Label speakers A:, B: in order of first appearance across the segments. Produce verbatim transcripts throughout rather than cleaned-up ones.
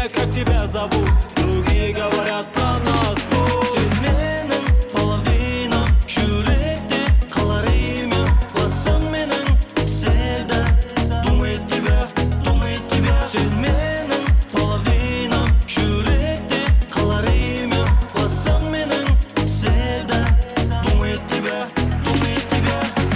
A: как тебя зовут. Другие говорят про нас. Senin половина yürekte kallarımı basın benim sevda. Думает тебя, думает тебя. Senin половина yürekte kallarımı basın benim sevda. Думает тебя, думает тебя.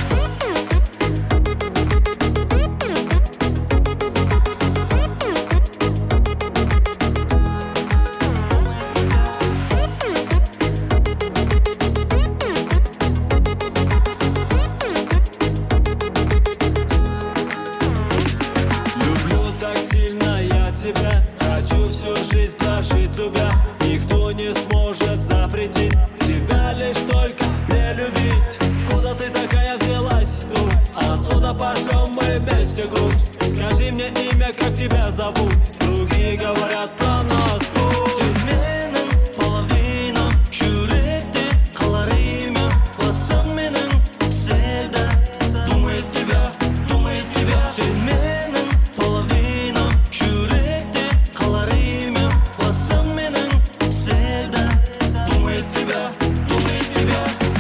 A: Тебя. Хочу всю жизнь прожить любя. Никто не сможет запретить тебя лишь только не любить. Куда ты такая взялась тут? Отсюда пошлем мы вместе груз. Скажи мне имя, как тебя зовут. Другие говорят про нас. Senin половина yürekte kallarımı basın benim sevda. Думает тебя, думает тебя. Senin половина yürekte kallarımı basın benim sevda. Думает тебя, думает тебя.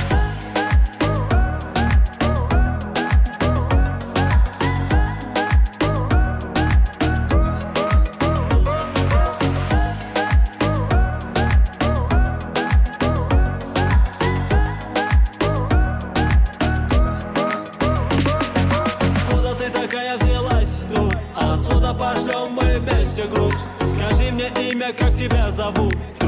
A: Куда ты такая взялась тут? Отсюда пошлем мы вместе груз. Скажи мне имя, как тебя зовут.